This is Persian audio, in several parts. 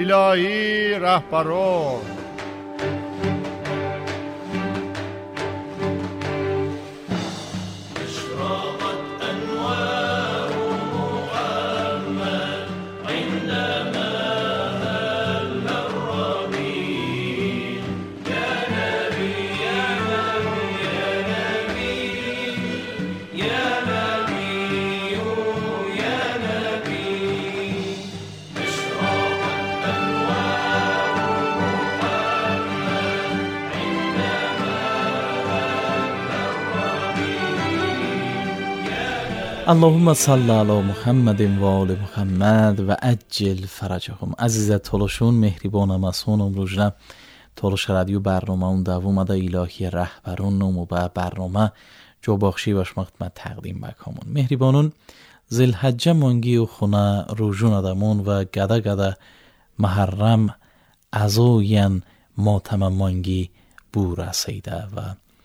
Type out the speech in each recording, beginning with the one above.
الهی رهبران. اللهم صل علی محمد و آل محمد و عجل فرجهم. عزیز تولشون مهربان مسون امروزنا تولش رادیو برنامه اون دوم ده الهی رهبرون نمو به برنامه جو بخشی باش مقدمت تقدیم بکامون. مهربانون ذوالحجه مانگی و خونه روزون ادمون و گده گده محرم ازوین ماتم مانگی بو رسیده و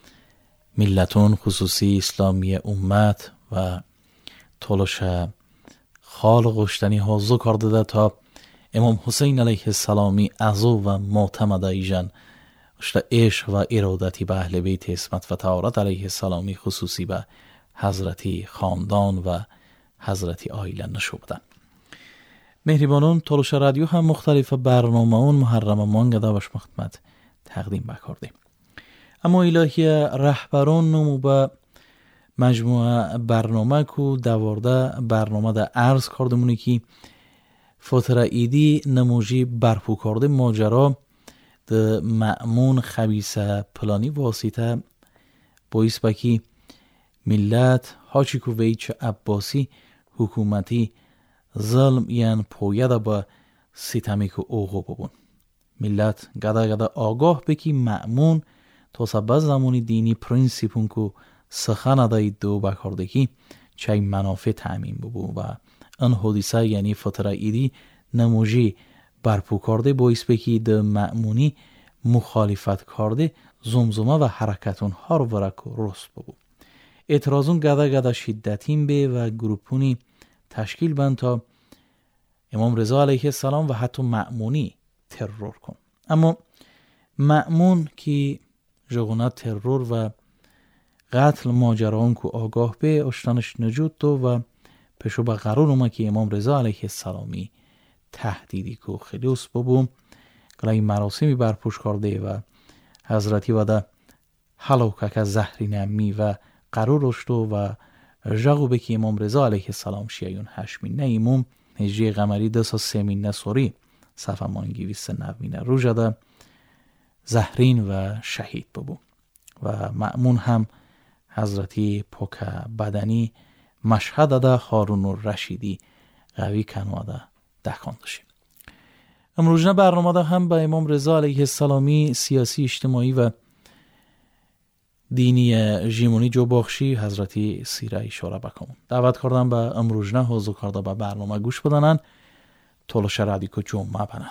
ملتون خصوصی اسلامی امت و تولش خال غشتنی ها زو کرده ده تا امام حسین علیه السلامی ازو و معتمد ایجن اشتا عشق و ارادتی به اهل بیت اسمت و طهارت علیه السلامی خصوصی به حضرتی خاندان و حضرتی آیله نشو بدن. مهربانون تولش رادیو هم مختلف برنامه اون محرم مانگه ده باش مختمت تقدیم بکردیم. اما الهی رهبران نمو به مجموعه برنامه کو دوارده برنامه ده عرض کردمونی که فتره ایدی نموجی برپو کرده ماجرا ده مأمون خبیثه پلانی واسطه باعث بکی ملت هاچی کو ویچ عباسی حکومتی ظلم یعن پویده با ستمی که اوغو ببون. ملت گده گده آگاه بکی مأمون تا سبز زمانی دینی پرینسیپون که سخن ادای دو بکردگی چای منافع تأمین ببو و ان حدیثه یعنی فتره ایدی نموجی برپو کرده باعث بکی ده مأمونی مخالفت کرده زمزمه و حرکتون ها رو ورک و رست ببو. اعتراضون گده گده شدتین به و گروپونی تشکیل بند تا امام رضا علیه السلام و حتی مأمونی ترور کن. اما مأمون که جغونه ترور و قتل ماجران کو آگاه به اشتانش نجود تو و پشو به قرار اومد که امام رضا علیه السلامی تهدیدی کو خیلی اس ببوم کلای مراسمی برپوش کرده و حضرتی وده حلوکک زهری نمی و قرار اشتو و جاگو به که امام رضا علیه السلام شیعون هشمین نیموم هجری قمری 203 نسوری صفحه مانگی 29 رو جده زهرین و شهید ببوم و مأمون هم حضرتی پاک بدنی مشهد ده هارون الرشیدی قوی کنواده دکاندشیم. امروزنا برنامه ده هم به امام رضا علیه السلامی سیاسی اجتماعی و دینی جیمونی جو بخشی حضرتی سیره اشاره بکنم. دعوت کردم به امروزنا حضور کرده به برنامه گوش بدنن تولش رادیو جمعه بنن.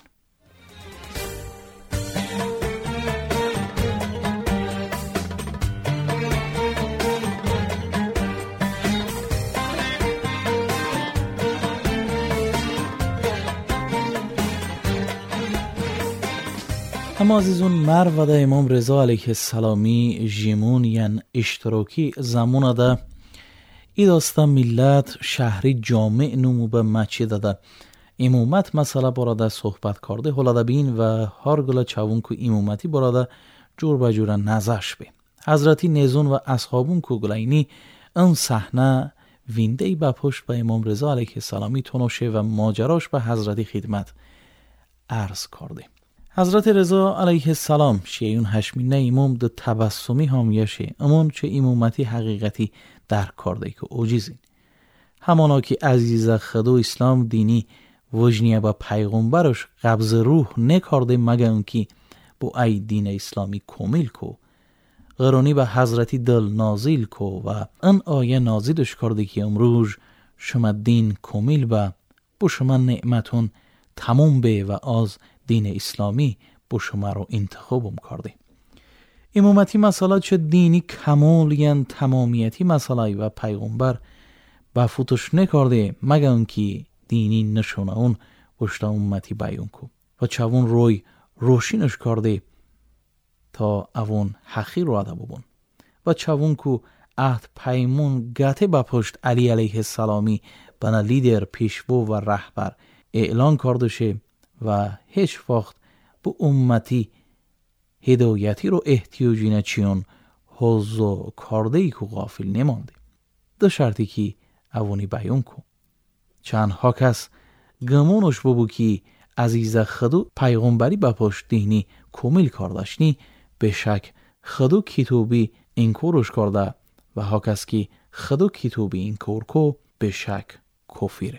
اما عزیزون مرو ده امام رضا علیه السلامی جیمون یعن اشتراکی زمان ده ای داسته ملت شهری جامع نمو به مچی ده امامت مسئله براده صحبت کرده حالا بین و هر گله چاون که امامتی براده جور بجور نزش بین حضرتی نیزون و اصحابون که گلینی این صحنه وینده ای به پشت به امام رضا علیه السلامی تنوشه و ماجراش به حضرتی خدمت عرض کرده. حضرت رضا علیه السلام شیعون هشمینه امام ده تبسمی همیشه امون چه امامتی حقیقتی درک کرده که اوجیزین همانا که عزیز خدا اسلام دینی وجنیه با پیغمبرش قبض روح نکرده مگه اون که با ای دین اسلامی کامل کو قرانی به حضرتی دل نازل کو و ان آیه نازلش کرده که امروز شما دین کامل با شما نعمتون تمام به و از دین اسلامی با شما رو انتخابم کرده. امامتی مسئله چه دینی کمال یعن تمامیتی مسئله و پیغمبر با فوتش نکرده مگه اون که دینی نشونه اون بشتا امتی بیان کو. و چاون روی روشینش کرده تا اوون حقی رو عده ببون و چاون کو عهد پیمون گته با پشت علی علیه السلامی بنا لیدر پیشوو و رهبر اعلان کرده شه و هیچ وقت به امتی هدایتی رو احتیاجی نچیون حوضو کرده ای که غافل نمانده. دو شرطی که اوونی بیان کو. چند ها کس گمونش ببو که عزیز خدو پیغمبری با پشت دینی کامل کردشنی به شک خدو کتابی انکورش کرده و ها کس که خدو کتابی انکور کو به شک کفیره.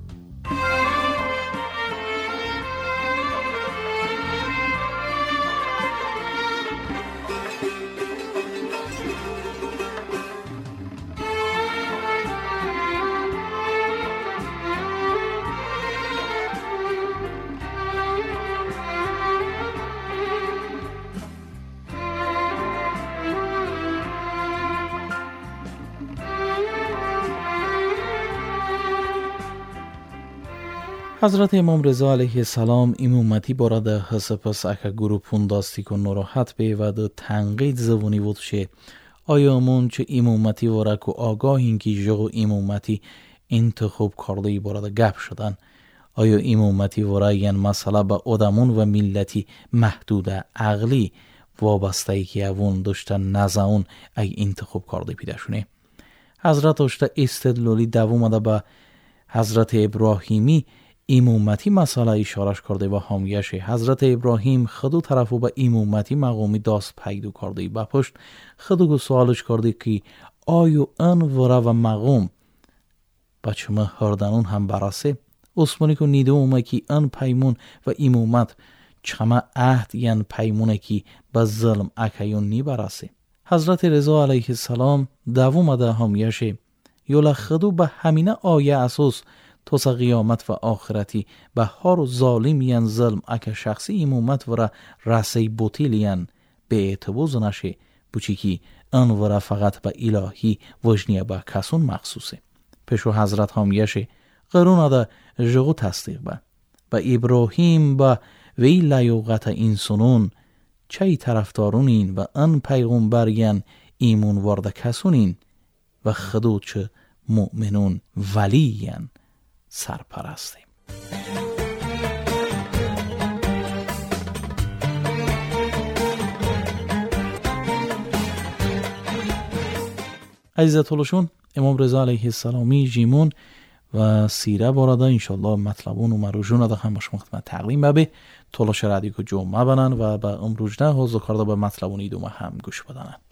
حضرت امام رضا علیه السلام امامتی براده حسپس اکا گروپون داستی که نراحت به و ده تنقید زبونی بود شه آیا امون چه امامتی ورک و آگاه اینکی جغو امامتی انتخاب کرده براده گپ شدن آیا امامتی ورک یعنی مسئله با ادمون و ملتی محدود عقلی وابسته ای که اون داشتن نزاون ای انتخاب کرده پیده شونه حضرت داشته استدلالی دوومده با حضرت ابراهیمی امامتی مسئله اشارش کرده و حامیش حضرت ابراهیم خودو طرفو به امامتی مقامی داست پیدا کرده با پشت خودو سوالش کرده که آیا ان وره و مقام بچه ما هردنون هم براسه عثمانی که نیده اومه که ان پیمون و امامت چما عهد یعن پیمونه که به ظلم اکیون نی براسه حضرت رضا علیه السلام دوومده حامیش یولا خودو به همینه آیه اساس توس قیامت و آخرتی به هر ظالم ین ظلم اکا شخصی امامت ورا رسی بوتیل ین به اعتبوز نشه بچی که ان ورا فقط به الهی وجنیه به کسون مخصوصه پشو حضرت همیشه قرون ده جغو تصدیق به ابراهیم به وی لیوغت انسانون چای طرفدارونین و ان پیغمبر ین ایمون ورده کسونین و خدو چه مؤمنون ولی ین سرپرستیم. عزیزت طولشون امام رضا علیه السلامی جیمون و سیره باراده انشالله مطلبون و مروجون ده هم شما خدمت تقدیم ببه طولش رادیو که جمعه بنن و به امروجنه حوضو کرده به مطلبون ایدومه هم گوش بدنن.